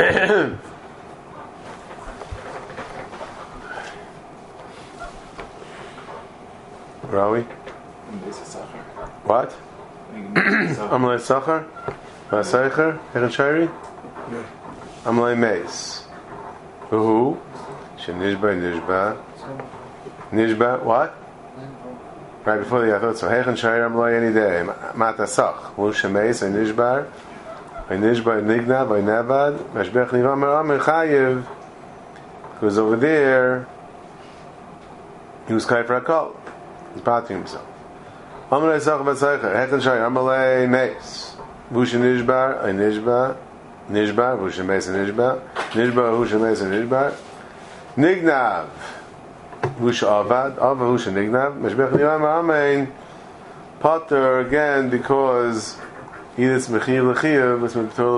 Where are we? What? Amalei Sachar? Vaseicher? Eren Shari? Amalei Meis. Who? Nishba. What? Right before the I thought so. Eren Shari Amalei any day. Matasach. Who Shemeis and Nishbar? Nishba Nigna by Nevad. Mashbech Nivam Amir Chayev. Who's over there? He was Kai for a cult. He's battling himself. Amalei Sachar Vaseicher. Eren Shari Amalei Meis. Vusha Nishbar, Nishbar, Vusha Meis and Nishbar, Vusha Meis and Nishbar, Nignav, Vusha Avad, Vusha Nignav, Meshbech Niram Amen, Potter again because he is Mechiv Lechiv, it's Mechiv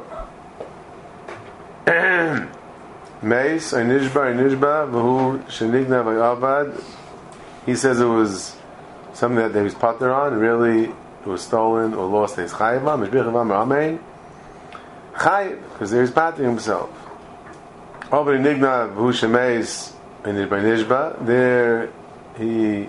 Lechiv. Meis, Nishbar, Vusha Nignav, Avad, he says it was something that he was Potter on, really. Was stolen or lost his chayva, because there he's patting himself. Over in Nigna, who shemeis in Nishba, there he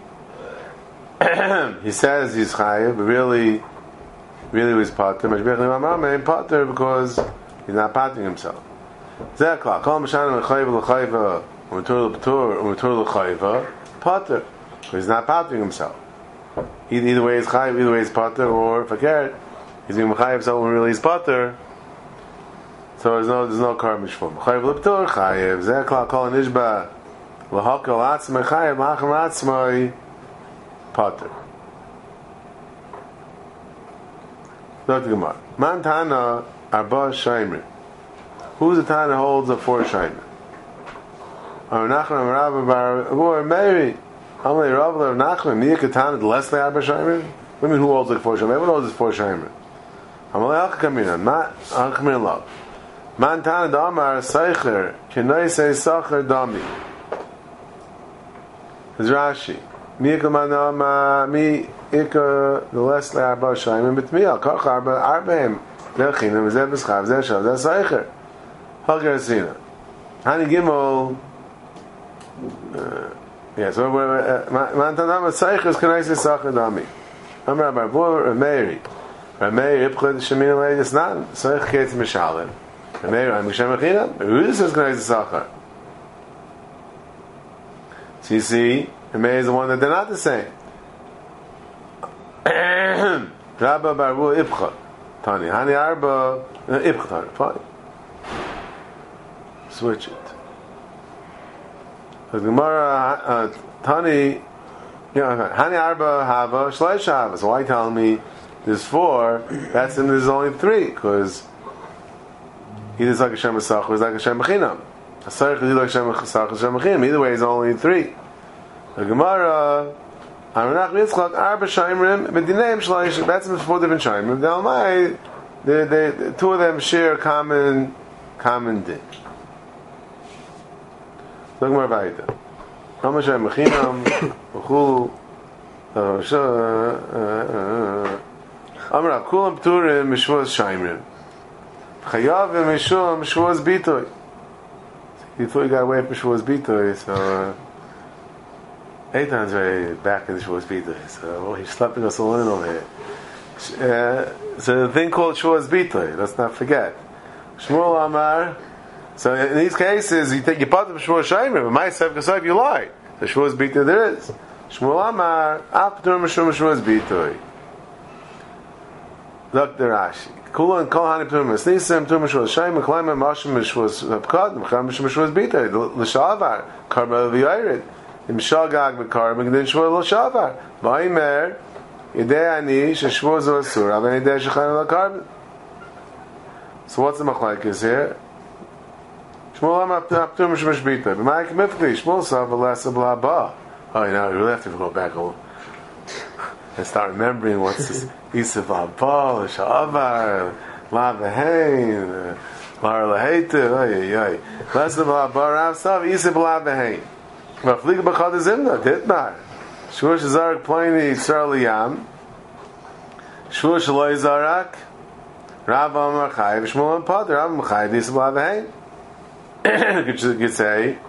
says he's chayiv, but really was pater. Pater because he's not patting himself. Zekla, kol mishana mechayva l'chayva, u'metur l'chayva, pater, because he's not patting himself. Either way is chayiv, either way is pater, or fakir, he's being chayiv, so really is pater. So there's no karmish for him. Chayiv l'ptur chayiv, zekla kol nishba, l'hakel atzmai chayiv, l'hachem atzmai pater. Look at the Gemara. Man tana arba shaimri. Who's the tana that holds the 4 shaimri? Nachman Rabba bar or Mary. Amalei Rabba Nachman Miyakatana less than Arba Shaimer. Women who holds like 4 Shaimer. Everyone holds 4 Shaimer. Amalei Alkamina. Alkamina love. Man Tana Damar Seicher Kenai say Sacher Dami. Is Rashi. Miyakamanama Miyaka the less than Arba Shaimer. But Miyal Koch Arbaim. Nechinam Zeb Eschav Zeb Shav Zeb Seicher. Hagar Sina. Hani Gimel. Yes, so Mantanama Seichus Kanaisa Sachadami. I'm Rabbi Bor Mary. Mary Ipchad Shemin Lady is not Seich Kate Mishalim. Mary I'm Shamachina. Who is this Kanaisa Sachar? So you see, Mary is the one that they're not the same. Rabbi Barbu Ipchad Tani Hani Arba Ipchad. Fine. Switch it. The Gemara Tani, Hani Arba Hava Shleish Hava. So why tell me there's 4? That's and there's only 3 because either it's like a Shem Masach or it's like a Shem Machinam. A Sarich is either like Shem Masach or Shem Machinam. Either way, it's only 3. The Gemara Aranach Yitzchak Arba Shaimrim Medinaim Shleish. That's 4 different Shaimrim. The Almai, the 2 of them share common din. Look more about it. How much I'm machinam, who, Amrav kulam pturim mishvos shaimrim. Chayav mishum mishvos bitoy. He thought he got away from mishvos bitoy, so Eitan's very back in the mishvos bitoy. So he's slapping us all in over here. So the thing called shvos bitoy. Let's not forget. Shmuel Amar. So in these cases, you take your part of Shmuel Shaimer, but my self kasayv you lie. The Shmuel's bitoy there is. Shmuel Amar, Aptur Mishum Shmuel's bitoy. Look the Rashi. Kula and Kol Hani Ptur Misnisem Ptur Mishmuel's Shaimer, Klaima Mashum Mishmuel's Pkad, Mcham Mishmuel's bitoy. L'shavar, Karmel V'Yayred. Im Shagag B'Kar, M'gdin Shmuel L'shavar. Va'imer, Yedei Ani, Sheshmuel Zosur, Aven Yedei Shechan L'Kar. So what's the machlekes here? Shmuel Amar Ptur Mishmuel's bitoy. But Ma'ik Mifkli, Shmuel Sav V'Lasa B'La Ba. Oh, you know, you really have to go back and start remembering what's this Isav Abba, Sha'avar, La V'Hain, Lar L'Heitiv, oy. Lasa B'La Ba, Rav Sav, Isav La V'Hain. V'Fliga B'Chad Zimna, Ditmar. Shur Shazarak Pliny Yisrael Liyam. Shur Shaloi Zarak. Rav Amar Chayiv, Shmuel Pater, Rav Amar Chayiv, this blah behain. You could say,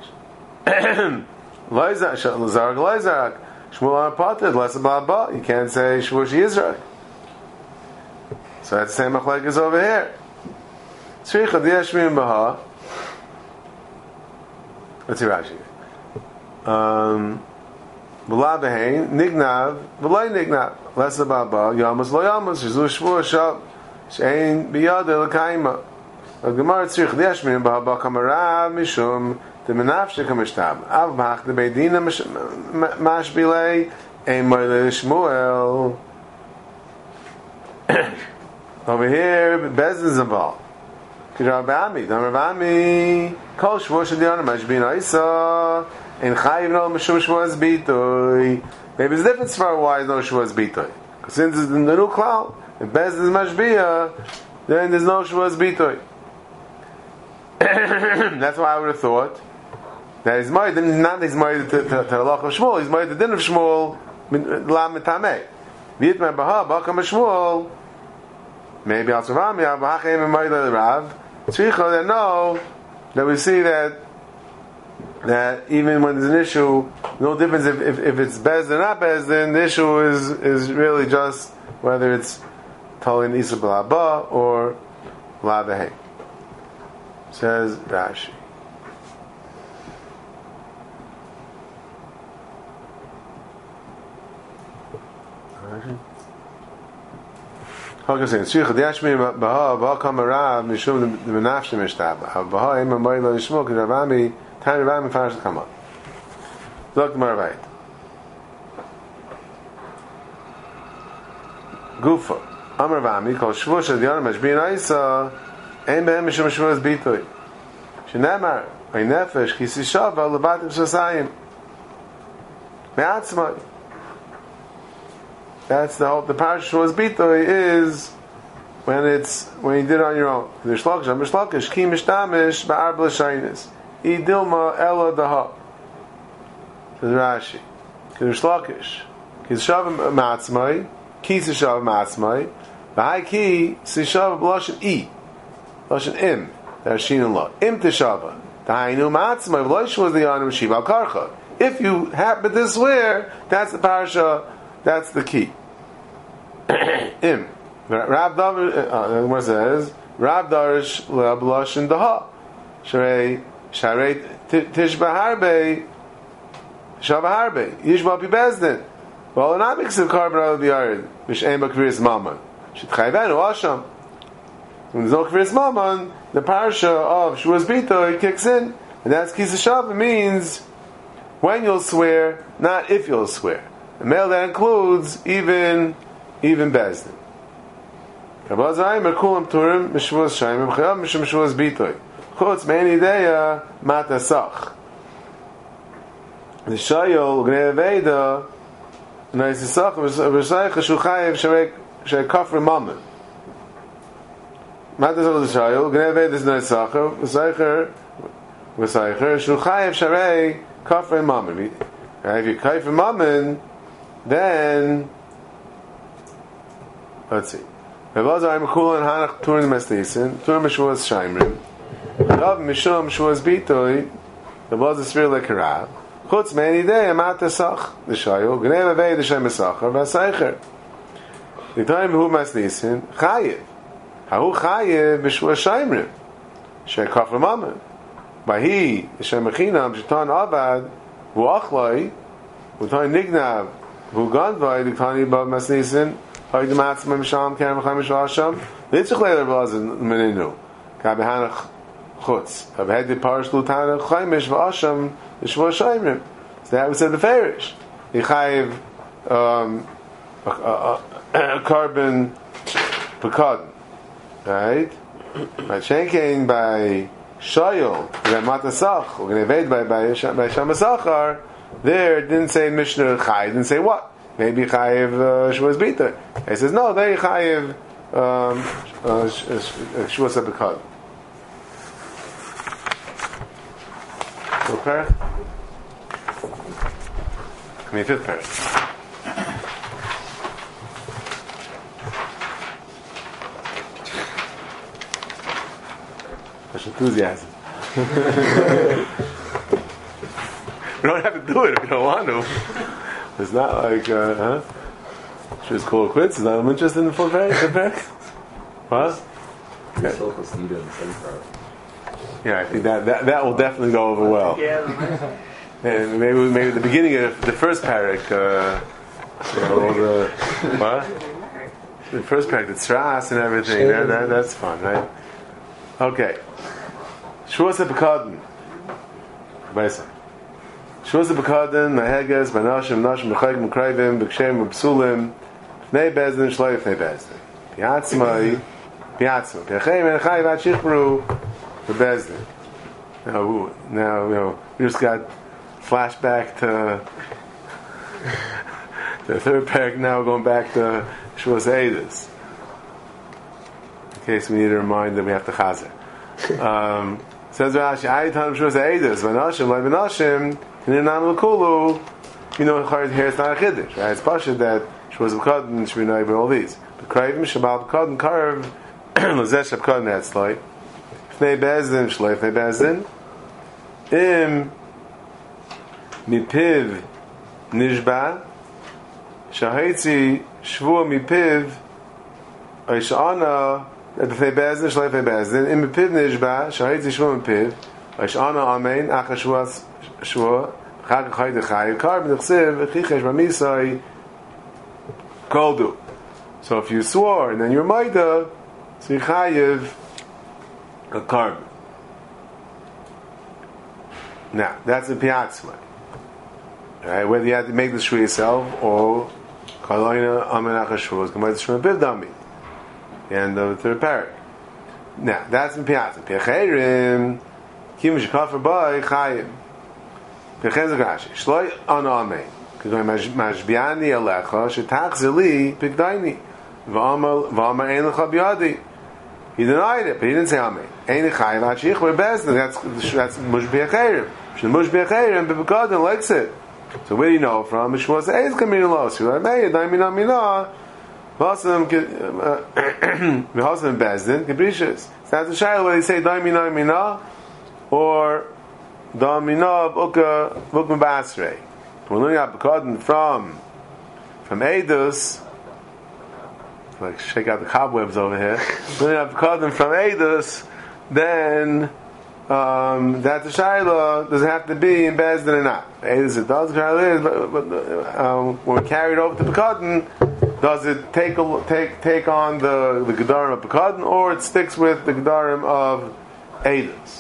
Loizak, Zarak Loizak, Shmuel Amar Pater, less blah blah. You can't say Shvush Yisrael. So that's the same machlek is over here. Tzricha Diashmim Baha. Let's see Rashi. V'la behain, Nignav, V'lai Nignav, less blah blah. Yamas lo Yamas, Shizu Shvush Shab, Shein Biyad Elakaima. Gemara Tzricha Diashmim Baha Bakamarav Mishum. The menafshe kamishtab. Av bach the beidina mashbilei ein moile Shmuel. Over here, Bezdin is involved. K'Rav Ami, Kol Shvuah Shadiyana Mashbin Isa, and Chayiv no Mishum Shvuah's Bitoy. Maybe it's different for why no Shvuah's Bitoy. Because since it's in the new cloud, if Bezdin is Mashbiyah, then there's no Shvuah's Bitoy. That's why I would have thought that he's married, not that he's married to the halach of Shmuel, he's married to the din of Shmuel, Lam Mitameh. V'yitmeh Baha, Bakam Shmuel, maybe Al-Tzavami, Al-Bahachem and married to the Rav, Tzricha, they know that we see that even when there's an issue, no difference if it's Bezdin or not Bezdin, the issue is really just whether it's Talin Isa B'Laba or La Behem. Says Rashi. Okay, saying Tzricha Diashmi Baha Baha Kamarav Mishum the Menafshim Mishtab Baha Ema Mari Lo Yishmol K'Ravami Tani Ravami Farash Kama. Look Maravayit Gufa Amar Ravami Kol Shvuah Shadiyana Mashbin Isa Ein Behem Mishum Shvuah's Bitoy Shenamar Ein Nefesh Ki Sishava Levatim Shasayim Me'atzmai. That's the whole. The parasha was bitoy is when you did it on your own. The shlokish ki mishtamish ba'ar b'l'shaynis idilma ela daha. Says Rashi. The shlokish ki shav matzmai ki shav matzmai b'hai ki shav b'loshin b'loshin im. There's shin and lo im teshava. Dainu matzmai v'loish was the yanim shiva al karcha. If you happen to swear, that's the parasha. That's the key. Im. Rav Davish, what says? Rav Darish le'ablosh in daha. Sharei tishba harbe shava harbe yishba pi bezdin. Well, not mix of carbon out of the yard. Which ain't bakviris mammon. Shitchayvenu asham. When there's no kviris mammon, the parasha of Shvuah's Bitoy kicks in, and that's kisa shava means when you'll swear, not if you'll swear. The male that includes even Bezdin. Kabazai merkulam turim mishvus shaymim chayav mishum shvus bitoy. Chutz me'en ideya matasach. The shayol gnei aveda naisisach v'shayich shuchayev shrei kafre mammon. Matasach the shayol gnei aveda is naisachar v'shayich shuchayev shrei kafre mammon. If you kafre mammon, then let's see. Rabazar Mekula and Hanach Turin Mestisin, Turin Meshuvas Shaimrim, Rav Mishum Shuvas Bitoy, Rabazar Svir Lekarav, Chutz Me'eni Dei Amatesach, the Shayo, Gnei Avei the Shem Esachar, Vaseicher. The time who Mestisin, Chayev. Hahu Chayev B'Shuvas Shaimrim, Shei Kafra Mammon. Bahi, the Shem Mechinam, Shetan Avad, Vuachloi, Vutai Nignav, Vugandvai, the Tani Bab Masnisin, Hoy the Matzma Misham, Kerem Chamish Vasham, Litzach Leila Bazin Meninu, Kabehanach Chutz, Kabhed the Parish Lutana, Chamish Vasham, the Shvua Shaimrim. So that we said the Farish. The Chayiv, carbon Pekad. Right? By Shenkein, by Shayol, by Matasach, we're going to evade by Shamasachar. There, it didn't say Mishnah Chayiv, didn't say what? Maybe Chayiv Shvuah's Bitoy. He says, no, they Chayiv Shvuah's Bitoy. What parak? I mean, fifth parak. much enthusiasm. You don't have to do it if you don't want to. It's not like, should just call it quits. Is not interested in the full pack? What? Yeah, I think that will definitely go over well. And maybe the beginning of the first parak, the first parak, the tzras and everything. That's fun, right? Okay. Shavuos HaPekadon. Shavuos HaPekadon, Maheges, Banashim, Nashim, B'chayim, B'krayvim, B'kshem, B'psulim, Fnei Bezdin, Shloy Fnei Bezdin. Piatzmai, Piachayim, Enachayim, Ad Shichbru, B'Bezdin. Now, we just got flashback to the third parak. Now we're going back to Shavuos Eidos. In case we need to remind that we have to chazer. Says Rashi, Ayitan Shavuos Eidos, Vanashim, Lai Vanashim, Ninam L'Kulu. You know, here it's not a chiddush, right? It's pashut that Shavuos HaPekadon should be known by all these. But Krayvim Shabbat HaPekadon Karv Lazesh HaPekadon Etzloi Fnei Bezdin Shloi Fnei Bezdin Im Mipiv Nishba Shahetzi Shvua Mipiv Aishana B'fnei Bezdin Shloi Fnei Bezdin Im Mipiv Nishba Shahetzi Shvua Mipiv Aishana Amen Acha Shvua Chag Chayde Chayiv Karb Nechsiv Chichesh Bamisai Koldu. So if you swore and then you're Maida, so you Chayiv a Karb. Now, that's a piatzma. Right? Whether you have to make the shvu yourself or Kaloina Amen Acha Shvua is Gemara Shvua Mipiv Dami. The end of the third parak. Now, that's in piatzma. Piacherim Kim Shekafar Bai Chayiv. Shloi on Amen. Mashbiani Alecha Shetachzili Pigdaini V'amar Ein Lecha B'yadi. He denied it, but he didn't say Amen. Ein Chayiv Achich We're Bezdin. That's Mushbi Acherim. Mushbi Acherim B'Pekadon likes it. So where do you know from? Shavuos Eidos Kamin Los. You're like, Mei Daimina Mina. V'Hasam Bezdin Capricious. So that's the shayla where they say Daimina Mina or Damina Bukma Basrei. We're learning out Pekadon from Eidos. Like shake out the cobwebs over here. Learning out Pekadon from Eidos, then that the shayla does it have to be in Bezdin or not? Eidos it does. But when carried over to Pekadon, does it take on the Gedarim of Pekadon, or it sticks with the Gedarim of Eidos?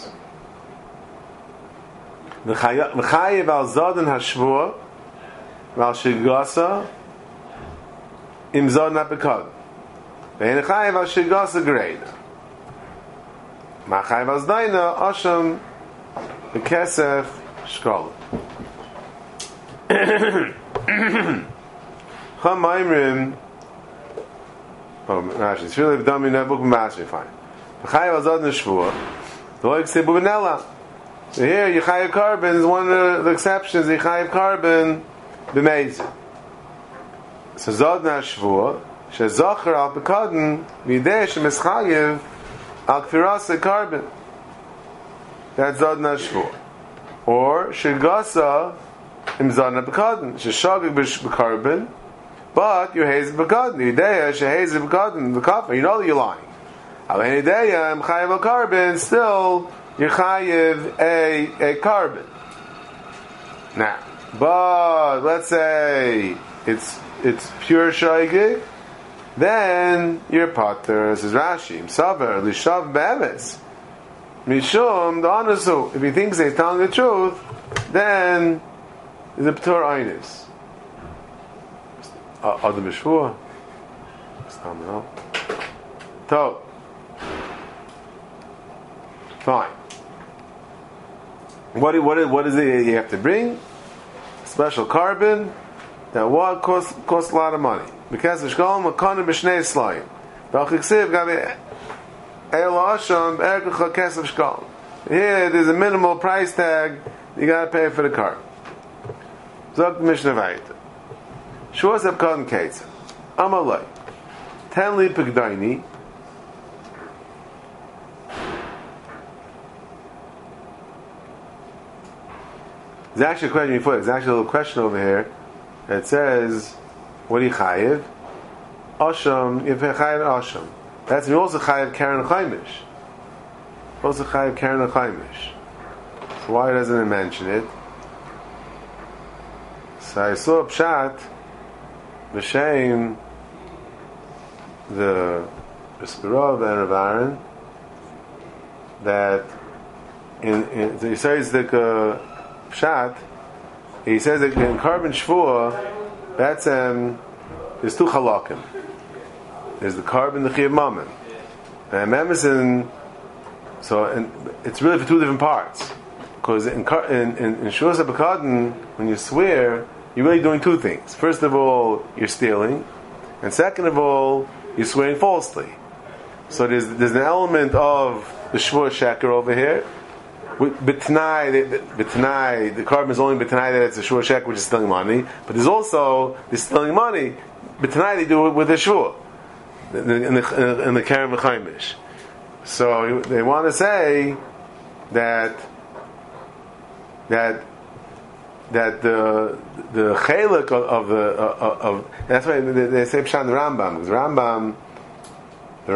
V'chayiv al Zodan hashvua v'al shigasa im Zodan hapekadon v'hen chayiv al shigasa greida ma'chayiv al zdayna asham v'kesef shkola Chamaimrim Rashi it's really dami nebuk m'masri fine v'chayiv al Zodan hashvua the loik say b'benela. So here, Yechayev Carbon is one of the exceptions. Yechayev Carbon b'meizik. So Zodna Shvua shezacher al Pekadon v'idei shemischayev al kfirasa Carbon. That's Zodna Shvua. Or Shigasa im Zodna Pekadon sheshagig b'Carbon, but you're hazy Pekadon. V'idei shehazy Pekadon v'kafa. You know that you're lying. Al v'idei im Chayev al Carbon still. You chayiv a carbon. Now, but let's say it's pure shaygig, then you're pater. Says Rashi, Saber lishav be'emes mishum da'anasu. If he thinks he's telling the truth, then is a p'tur einis. Adam b'shvua. So, fine. What is it you have to bring? Special carbon that what costs a lot of money. Because it's called Makana B'Shnei Slayim. B'Achiksiv Gabi El Asham B'Erkecha Kesef Shkal. Here there's a minimal price tag you got to pay for the carbon. Zok Mishnah Vayita. Shavuos HaPekadon Ketzah. Amalai. 10 li Pekdaini. There's actually a question before. There's actually a little question over here that says, what do you chayiv? Asham, if you chayiv asham. That's also chayiv karen chaimish. Also chayiv karen chaimish. So why doesn't it mention it? So I saw a pshat, b'shem, the Spirov and Rav Aaron, that he says that pshat, he says that in Karban Shvuah, that's there's two halakim. There's the Karban, the Chiyuv Mammon, and Memison. So, and it's really for two different parts. Because in Shvuas HaBekadon, when you swear, you're really doing two things. First of all, you're stealing, and second of all, you're swearing falsely. So there's an element of the Shvuah Sheker over here. B'tanai, the Karban is only b'tanai that it's a Shvuah Sheker, which is stealing money. But there's also the stealing money. B'tanai they do it with a Shvuah in the Karen V'chaimish. So they want to say that the chelik of that's why they say Pshat the Rambam, because the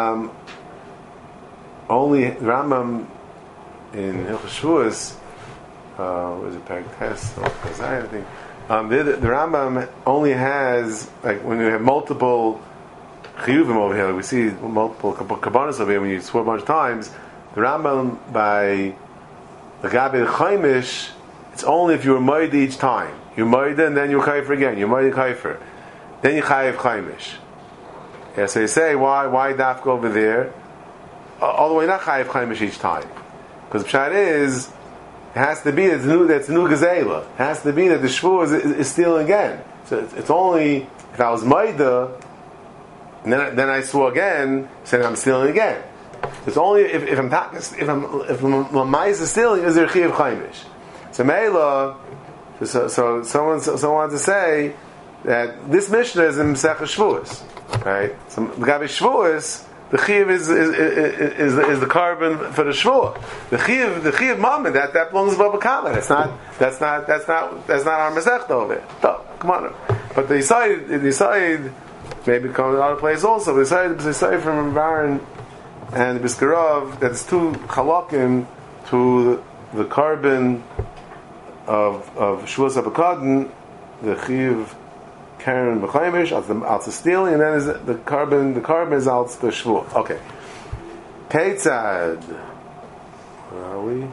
Rambam in Hilchos Shavuos, was it Perek Tes or Chazai, I think. The Rambam only has, like, when you have multiple chiyuvim over here, like we see multiple kabbanas over here when you swear a bunch of times. The Rambam by the Gabi Chaimish, it's only if you were moed each time. You moed and then you're kaifer again. You moed kaifer, then you chayiv chaimish. Yeah, so you say why dafka over there? All the way not chayiv chaimish each time, because the pshat is it has to be that's new gezela. It has to be that the shvuah is stealing again. So it's only if I was moed and then I swore again, saying I'm stealing again. It's only if I'm ma'isa stealing is there chayiv chaimish. So Meila, so someone wants to say that this Mishnah is in Masechah Shvuos, right? So the Gabi Shvuos, the Chiyuv is the Karban for the Shvuah. The Chiyuv Mammon that belongs to Baba Kama. That's not our Masechta over there. No, come on. But they decided maybe it comes to other place also. They decided from Baron and the Biskarov that it's two halakim to the Karban of Shvuas HaBekadon, the Chiv Karen B'chaimish, out to stealing, and then is the Karban is out to Shvuah. Okay. Keitzad. Where are we?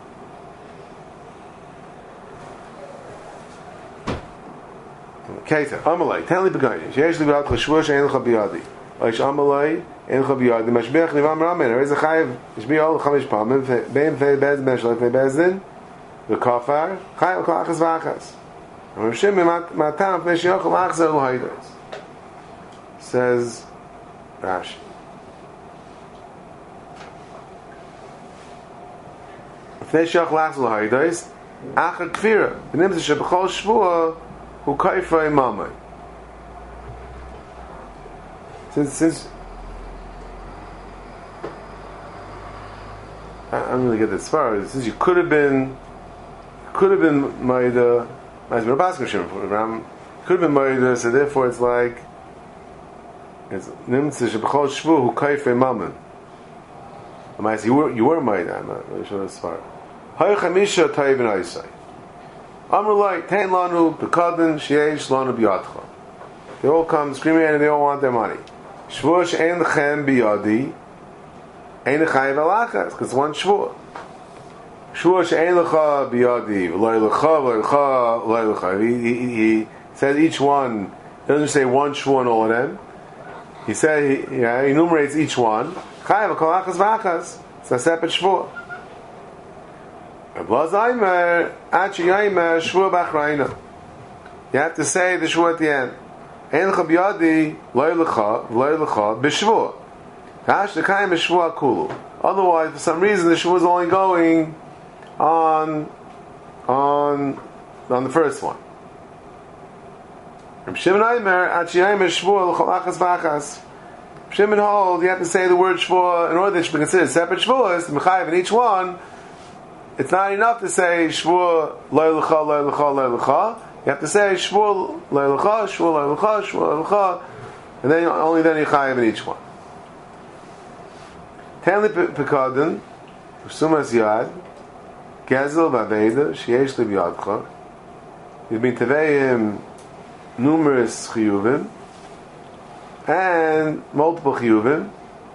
Keitzad. Amalei. Tenli B'chaimish. Yesh li b'at l'Shvuah she'en l'cha b'yadi. Oish Amalei, en l'cha b'yadi. Mashbeach nivam ramen. There is a chayiv. Yishbi ol l'chamish pamim. Bein fei bezdin, ben shalai fei bezdin. The kafar chayav kol achas v'achas. Rav Shimon matam pnei sheyochel machzer l'hoidos. Says Rashi. Pnei sheyochel machzer l'hoidos achar kfira v'nimtze shebechol shvuah hu kaifa imamai. Since I don't really get this far. Since you could have been Maida, could have been Maida, so therefore it's like it's Nimtze Shebechol Shvu Hu Kaife Mammon. You were Maida. I'm not really sure this far. Hay Chamisha Tayyib and Aisai. Amrulai Tain Lanu Bekadin Sheish Lanu Biyadcha. They all come screaming and they all want their money. Shvu She'en Lechem Biyadi Ein Chayiv Alachas, because one Shvu. Shvuah she'ein lecha biyadi, v'loi lecha, v'loi lecha. He says each one. He doesn't say one shvuah on all of them. He said he enumerates each one. Chayav kol achas v'achas. It's a separate shvuah. Blazaimer achiyaymer shvuah b'achrayna. You have to say the shvuah at the end. Ein lecha biyadi, v'loi lecha b'shvuah. Hash lekayim b'shvuah kulu. Otherwise, for some reason, the shvuah is only going on the first one. Shimon Aimer, Achiyaymer Shvuah l'chol achas v'achas. Shimon hold, you have to say the word Shvuah in order that it should be considered separate Shvuahs, the Mechayiv in each one, it's not enough to say Shvua Lo Lecha, Lo Lecha, Lo Lecha. You have to say Shvua Lo Lecha, Shvua Lo Lecha, Shvua Lo Lecha, and then only then you chayav in each one. Tenli Pekadon, Sumas Yad, Gezel Vaveda, Sheyesh Lib Yadcha. You've been Teveim numerous chiyuvim and multiple chiyuvim.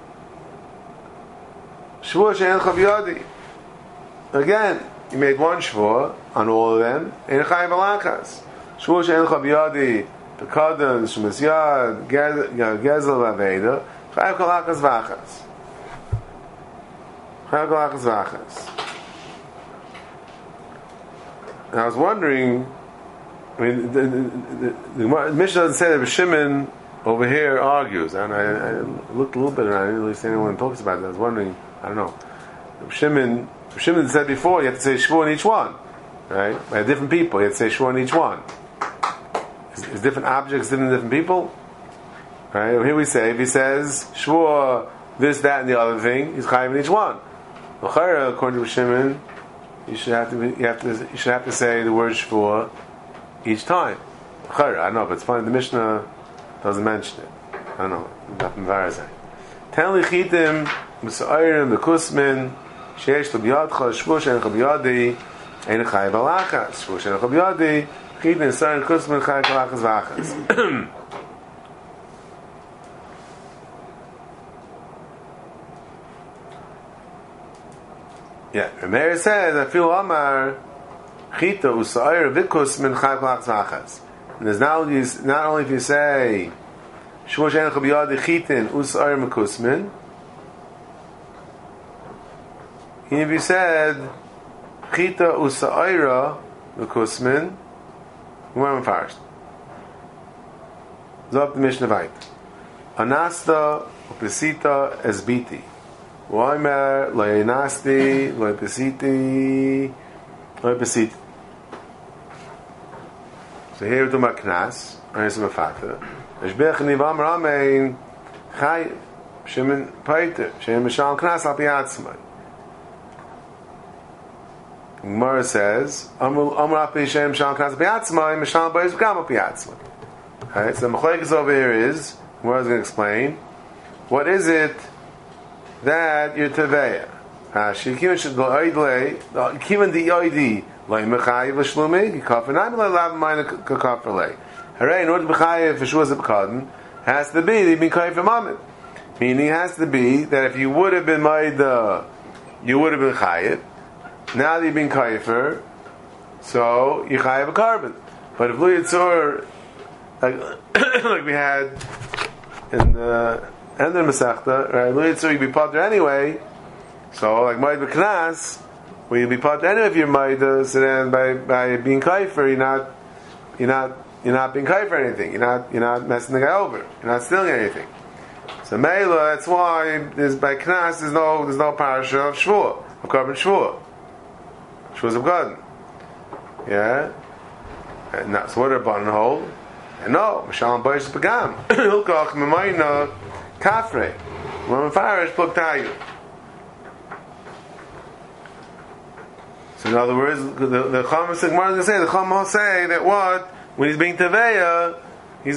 Shvua she'en chav yadi. Again, you made one shvua on all of them. Ein chayav alachas. Shvua she'en chav yadi, Pekadon, Sumas Yad, Gezel Vaveda, chayav kalachas vachas. Chayav kalachas vachas. And I was wondering, I mean, the Mishnah doesn't say that Shimon over here argues, and I looked a little bit around. I didn't really see anyone talks about it. I was wondering, I don't know. Shimon said before you have to say Shvua in each one, right? By different people, you have to say Shvua in each one. Is different objects different people, right? Here we say if he says Shvua this, that, and the other thing, he's chayav in each one. According to Shimon, you should have to say the word Shvua each time. I know, but it's funny the Mishnah doesn't mention it. I don't know. Ten lichitim m'sa'ayrim v'kusmin sheyesh l'biyadcha shvu she'en chabiyadi ein chayav alachas shvu she'en chabiyadi chitin s'ayrim kusmin chayav alachas v'achas. Yeah, Rameir says, I feel Amar Chita Usa'ir Vikus Min Chayv Lachs Vachas. And there's not only if you say Shvua She'en Chabiyadi Chitin Usa'ir Mekusmin, and if you said Chita Usa'ira Mekusmin, we went first. Zop the Mishnah Vayt. Anasta Upesita Esbiti. Waimer, Loi Nasti, Loi Pesiti, Loi Pesiti. So here we're talking about Knas, and here's some factor. Eshbech Nivam Ramein, Chai, Shemin Paiter, Shemin Mishal Knas al Piatzmai. Gemara says, Amr Api Shemin Mishal Knas al Piatzmai, Mishal Bayis Gam al Piatzmai. Alright, so the Mechlekes over here is, Gemara's going to explain, what is it that you're teveya? Shikim should go oidle. Kivan di oidi loy mechayiv l'shlumi kafenayim le'lav ma'ina kakafrelei. Hooray! In order to mechayiv for shuas b'kadon has to be they've been kayiv for mammon. Meaning it has to be that if you would have been maida, you would have been chayiv. Now that you've been kayiv, so you chayiv a carbon. But if lu yitzur like we had in the and the Masechta, right? So you'd be potter anyway. So like Maid B'Knas, well you'd be potter anyway if you're Maid. So then by being kaifer, you're not being kaifer anything. You're not messing the guy over. You're not stealing anything. So Meila, that's why by Knas there's no parasha of Shvua, of carbon Shvua. Shvua's of garden. Yeah. And now, so what are button hole? And no, Mishalim Bayis Pagam. Hilkach Memayna Kafre. When Farish Pluk Tayu. So in other words, the Chama Sigmar is going to say, the Chama will say that what? When he's being Teveya to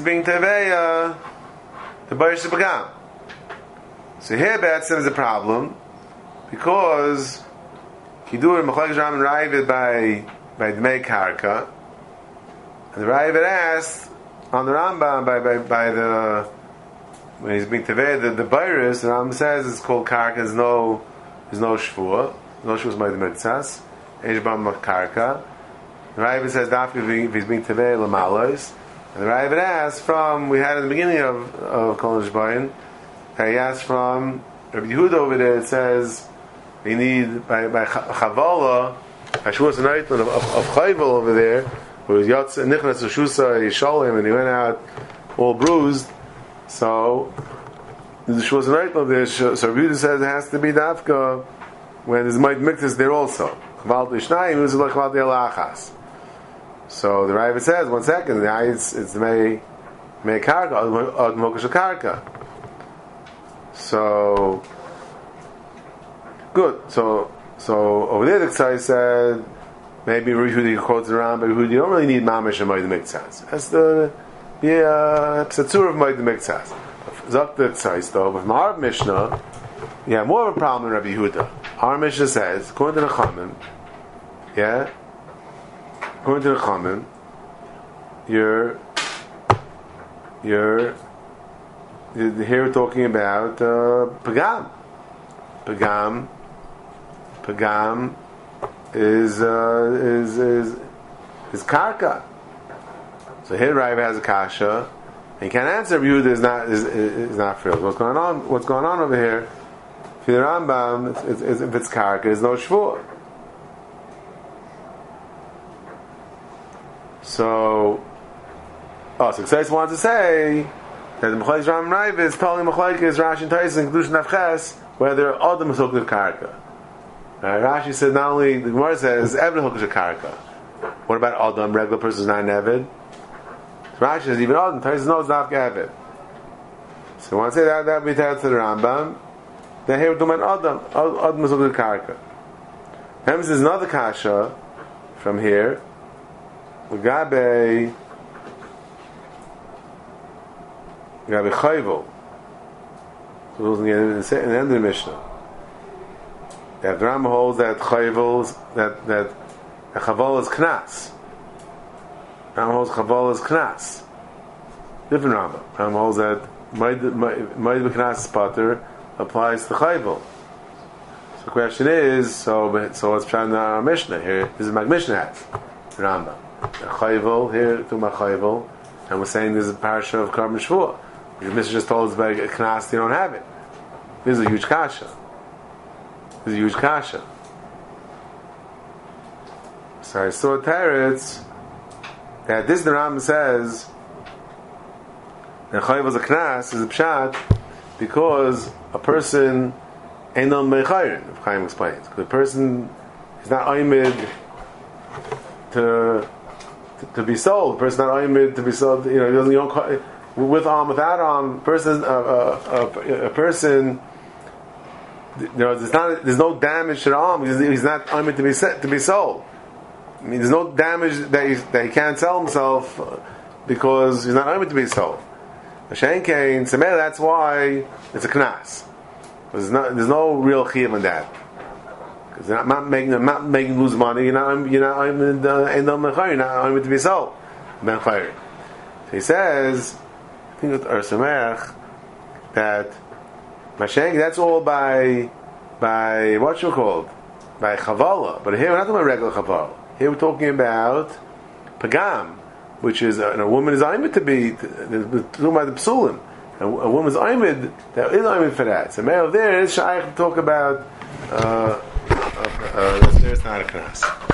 Bayis Pagam. So here Batsim is a problem because you do it Mechlekes Ram and Ravid by Dmei Karka. And the Ravid asked on the Rambam by the when he's being Tevei the virus, the Rambam says it's called Karka. There's no Shvua. No Shvua is by the Mitzvahs. Ejbam Karka. The Ravid says Dafka if he's being Tevei Lamalos. And the Ravid asked we had in the beginning of Kol Nishbayin, he asked from Rabbi Yehuda over there. It says we need by Chavala Hashvus and Eitlin of Chayvel over there. Who was Yatz Nichnas Shusa Yishalim, and he went out all bruised. So the Shvus and Eitlin there. So Rabbi Yehuda says it has to be Dafka when there's might mixes there also. Chaval Tishnayim was like Chaval Delachas. So the Ravid says, 1 second, it's the Mei Karka, or Mokash Karka. So good. So So over there, the Ksai said maybe Rehudi quotes around, but Rehudi, you don't really need mamish and Moed Miktsas. That's the psatzur of Moed Miktsas. Zok the Ksai though, but from our Mishnah, you have more of a problem than Rabbi Yehuda. Our Mishnah says, according to the Chamim, according to the Chamim, you're here we're talking about Pagam. Pagam is karka. So here Rav has a kasha, and can't answer. Yehuda is not filled. What's going on over here? For the Rambam, if it's karka, there's no shvur. So Ksais wants to say that the Mechalek Ram Raiv is telling Mechalek is Rashi and Tyson Kedushin Nafches whether Adam is hooked to karka. Rashi said not only the Gemara says Eved hooked to karka. What about Adam? Regular person is not an Eved. So Rashi says even Adam. Tyson knows not Eved. So I want to say that we tell to the Rambam. Then here we're talking about Adam. Adam is hooked to karka. Hence there's another kasha from here. Gabe Chayvul. So those in the end of the Mishnah. The Rambam holds that Chayvul that Chaval is Knas. Rambam holds Chaval is Knas. Different Rambam. Rambam holds that Moed Knas Pater applies to Chayvul. So the question is, so let's try our Mishnah here. This is my Mishnah has Rambam. Chayvul here to my Chayvul, and we're saying this is a parasha of Karm Shvua. The Mishnah just told us about Knas, you don't have it. This is a huge kasha. So I saw Teretz that this the Rambam says that Chayvul is a Knas is a pshat because a person ain't on Meichayrin. If Chaim explains, because a person is not oimid to be sold. The person not oimid to be sold. You don't with arm, without arm. A person. There's no damage to the arm because he's not oimid to be sold. I mean, there's no damage that he can't sell himself because he's not oimid to be sold. Shenkein Sameh. That's why it's a knas. There's no real chiyuv in that. Because they're not making lose money. You're not to be sold. Ben Chayri. So he says, I think with Samech that Mashenk, that's all by what you called by Chavala. But here we're not talking about regular Chavala. Here we're talking about Pagam, which is a woman is aimed to be talking about the psulim. A woman's aimed that is aimed for that. So male there is shaykh to talk about. There's not a knas.